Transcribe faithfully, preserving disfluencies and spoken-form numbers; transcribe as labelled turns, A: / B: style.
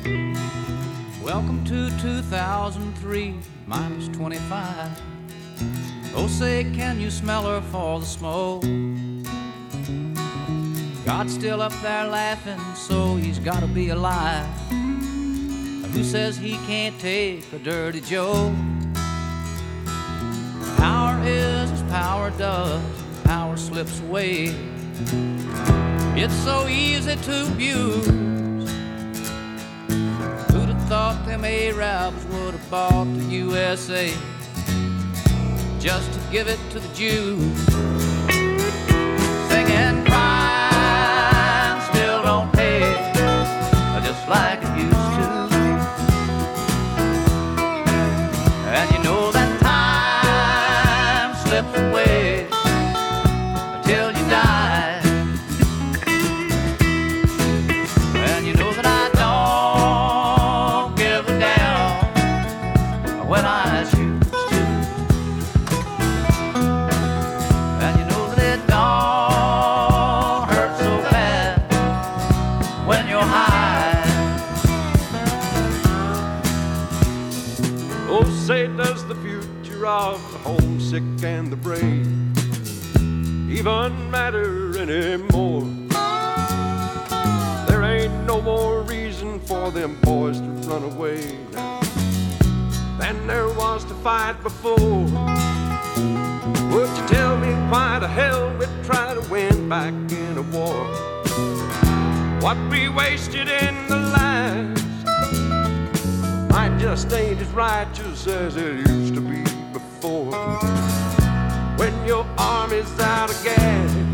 A: Welcome to two thousand three, minus twenty-five. Oh, say, can you smell her for the smoke? God's still up there laughing, so he's gotta be alive. Who says he can't take a dirty joke? Power is as power does, power slips away. It's so easy to abuse. Who'd have thought them Arabs would have bought the U S A just to give it to the Jews? Singing crime still don't pay just like it used to. And you know that time slips away until you die. And you know that I don't give a damn when I choose to. And you know that it don't hurt so bad when you're high.
B: Oh, say, does the future of the homesick and the brave even matter anymore? There ain't no more reason for them boys to run away now than there was to fight before. Would you tell me why the hell we'd try to win back in a war? What we wasted in the lives might just ain't as righteous as it used to be before. When your army's out of gas